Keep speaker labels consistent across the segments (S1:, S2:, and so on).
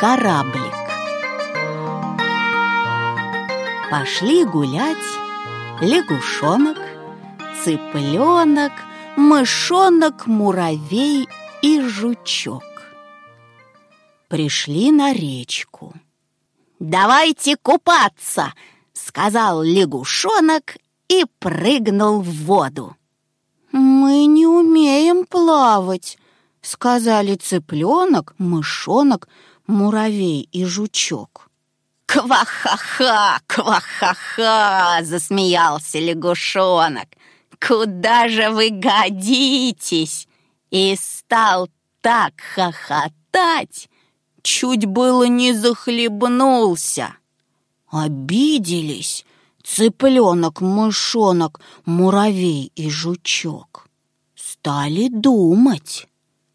S1: кораблик. Пошли гулять лягушонок, цыпленок, мышонок, муравей и жучок. Пришли на речку. «Давайте купаться!» — сказал лягушонок и прыгнул в воду. «Мы не умеем плавать», — сказали цыпленок, мышонок, муравей и жучок. «Ква-ха-ха, ква-ха-ха!» — засмеялся лягушонок. «Куда же вы годитесь?» И стал так хохотать, чуть было не захлебнулся. Обиделись цыпленок, мышонок, муравей и жучок. Стали думать.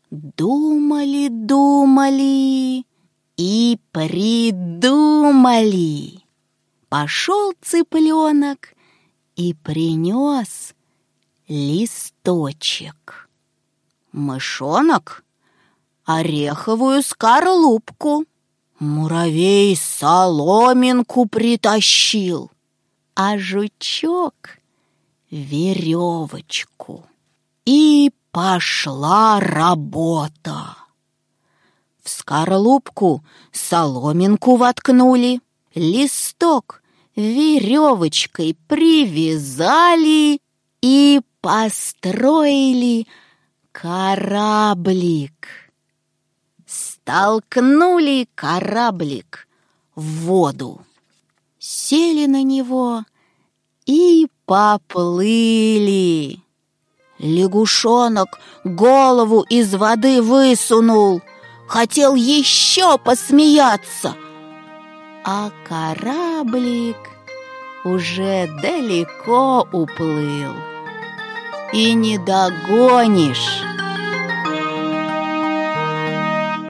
S1: Думали и придумали. Пошел цыпленок и принес листочек. Мышонок — ореховую скорлупку. Муравей соломинку притащил, а жучок — веревочку. И пошла работа. В скорлупку соломинку воткнули, листок веревочкой привязали и построили кораблик. Столкнули кораблик в воду, сели на него и поплыли. Лягушонок голову из воды высунул, хотел еще посмеяться, а кораблик уже далеко уплыл. И не догонишь.